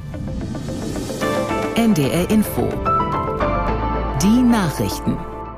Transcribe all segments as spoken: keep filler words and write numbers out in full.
N D R Info. Die Nachrichten.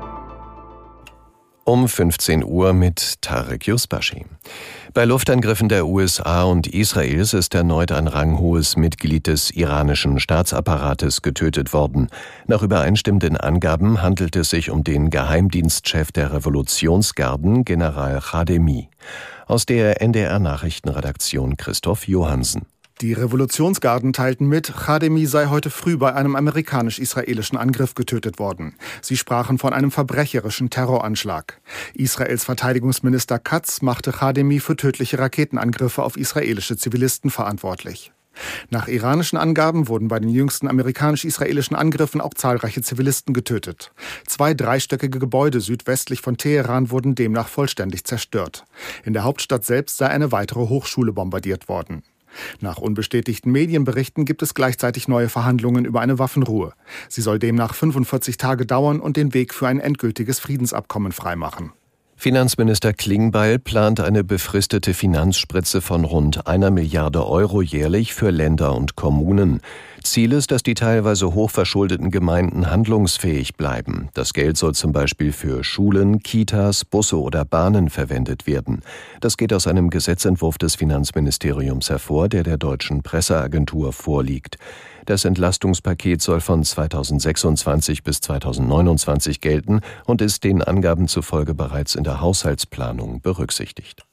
Um fünfzehn Uhr mit Tarek Yusbashi. Bei Luftangriffen der U S A und Israels ist erneut ein ranghohes Mitglied des iranischen Staatsapparates getötet worden. Nach übereinstimmenden Angaben handelt es sich um den Geheimdienstchef der Revolutionsgarden, General Khademi. Aus der N D R-Nachrichtenredaktion Christoph Johansen. Die Revolutionsgarden teilten mit, Khademi sei heute früh bei einem amerikanisch-israelischen Angriff getötet worden. Sie sprachen von einem verbrecherischen Terroranschlag. Israels Verteidigungsminister Katz machte Khademi für tödliche Raketenangriffe auf israelische Zivilisten verantwortlich. Nach iranischen Angaben wurden bei den jüngsten amerikanisch-israelischen Angriffen auch zahlreiche Zivilisten getötet. Zwei dreistöckige Gebäude südwestlich von Teheran wurden demnach vollständig zerstört. In der Hauptstadt selbst sei eine weitere Hochschule bombardiert worden. Nach unbestätigten Medienberichten gibt es gleichzeitig neue Verhandlungen über eine Waffenruhe. Sie soll demnach fünfundvierzig Tage dauern und den Weg für ein endgültiges Friedensabkommen freimachen. Finanzminister Klingbeil plant eine befristete Finanzspritze von rund einer Milliarde Euro jährlich für Länder und Kommunen. Ziel ist, dass die teilweise hochverschuldeten Gemeinden handlungsfähig bleiben. Das Geld soll zum Beispiel für Schulen, Kitas, Busse oder Bahnen verwendet werden. Das geht aus einem Gesetzentwurf des Finanzministeriums hervor, der der Deutschen Presseagentur vorliegt. Das Entlastungspaket soll von zweitausendsechsundzwanzig bis zweitausendneunundzwanzig gelten und ist den Angaben zufolge bereits in der Haushaltsplanung berücksichtigt.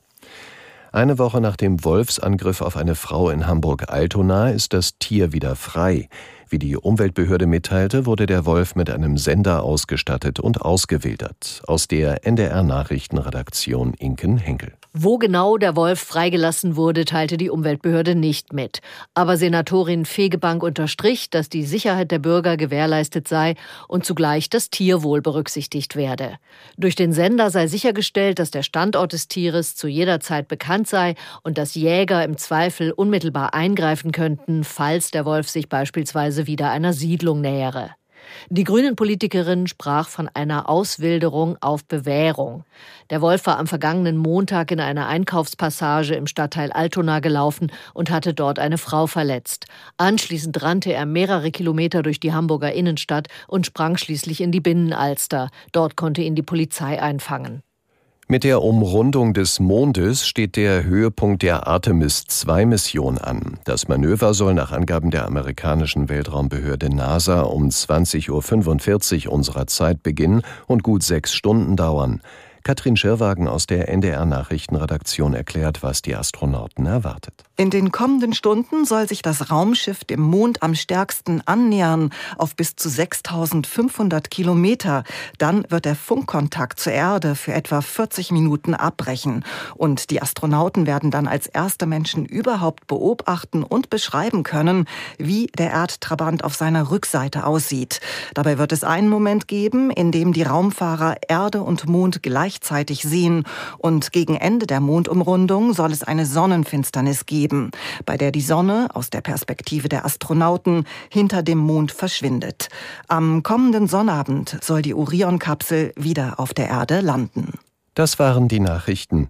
Eine Woche nach dem Wolfsangriff auf eine Frau in Hamburg-Altona ist das Tier wieder frei. Wie die Umweltbehörde mitteilte, wurde der Wolf mit einem Sender ausgestattet und ausgewildert. Aus der N D R-Nachrichtenredaktion Inken Henkel. Wo genau der Wolf freigelassen wurde, teilte die Umweltbehörde nicht mit. Aber Senatorin Fegebank unterstrich, dass die Sicherheit der Bürger gewährleistet sei und zugleich das Tierwohl berücksichtigt werde. Durch den Sender sei sichergestellt, dass der Standort des Tieres zu jeder Zeit bekannt sei und dass Jäger im Zweifel unmittelbar eingreifen könnten, falls der Wolf sich beispielsweise wieder einer Siedlung nähere. Die Grünen-Politikerin sprach von einer Auswilderung auf Bewährung. Der Wolf war am vergangenen Montag in einer Einkaufspassage im Stadtteil Altona gelaufen und hatte dort eine Frau verletzt. Anschließend rannte er mehrere Kilometer durch die Hamburger Innenstadt und sprang schließlich in die Binnenalster. Dort konnte ihn die Polizei einfangen. Mit der Umrundung des Mondes steht der Höhepunkt der Artemis zwei Mission an. Das Manöver soll nach Angaben der amerikanischen Weltraumbehörde NASA um zwanzig Uhr fünfundvierzig unserer Zeit beginnen und gut sechs Stunden dauern. Katrin Schirwagen aus der N D R-Nachrichtenredaktion erklärt, was die Astronauten erwartet. In den kommenden Stunden soll sich das Raumschiff dem Mond am stärksten annähern, auf bis zu sechstausendfünfhundert Kilometer. Dann wird der Funkkontakt zur Erde für etwa vierzig Minuten abbrechen. Und die Astronauten werden dann als erste Menschen überhaupt beobachten und beschreiben können, wie der Erdtrabant auf seiner Rückseite aussieht. Dabei wird es einen Moment geben, in dem die Raumfahrer Erde und Mond gleichzeitig sehen. Und gegen Ende der Mondumrundung soll es eine Sonnenfinsternis geben, bei der die Sonne aus der Perspektive der Astronauten hinter dem Mond verschwindet. Am kommenden Sonnabend soll die Orion-Kapsel wieder auf der Erde landen. Das waren die Nachrichten.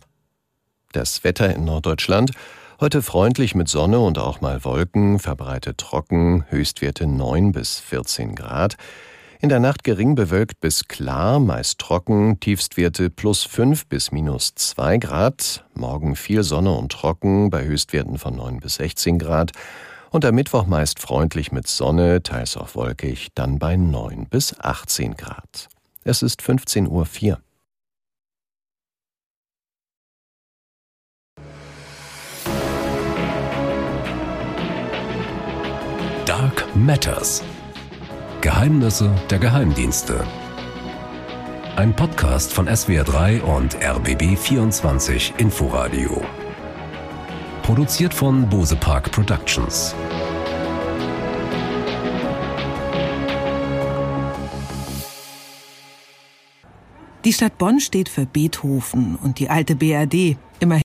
Das Wetter in Norddeutschland: heute freundlich mit Sonne und auch mal Wolken, verbreitet trocken, Höchstwerte neun bis vierzehn Grad. In der Nacht gering bewölkt bis klar, meist trocken, Tiefstwerte plus fünf bis minus zwei Grad. Morgen viel Sonne und trocken, bei Höchstwerten von neun bis sechzehn Grad. Und am Mittwoch meist freundlich mit Sonne, teils auch wolkig, dann bei neun bis achtzehn Grad. Es ist fünfzehn Uhr vier. Dark Matters. Geheimnisse der Geheimdienste. Ein Podcast von S W R drei und R B B vierundzwanzig Inforadio. Produziert von Bose Park Productions. Die Stadt Bonn steht für Beethoven und die alte B R D. Immerhin